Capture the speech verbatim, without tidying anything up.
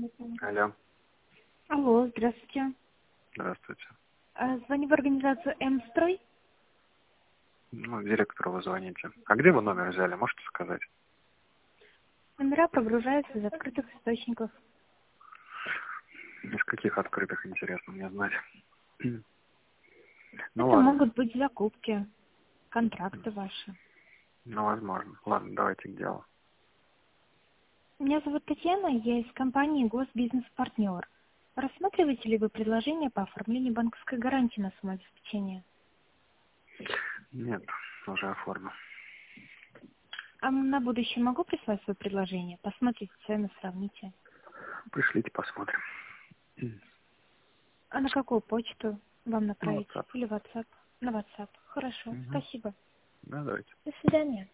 Алло. Алло, здравствуйте. Здравствуйте. А, Звоню в организацию М-строй. Ну, директору вы звоните. А где вы номер взяли, можете сказать? Номера прогружаются из открытых источников. Из каких открытых, интересно мне знать. Ну Это ладно, могут быть закупки, контракты ваши. ну возможно. Ладно, давайте к делу. Меня зовут Татьяна, я из компании Госбизнес-партнер. Рассматриваете ли вы предложение по оформлению банковской гарантии на самообеспечение? Нет, уже оформил. А на будущее могу прислать свое предложение? Посмотрите цены, сравните. Пришлите, посмотрим. А на какую почту вам Ну, направить? WhatsApp. Или WhatsApp? На WhatsApp. Хорошо, Угу. спасибо. Да, давайте. До свидания.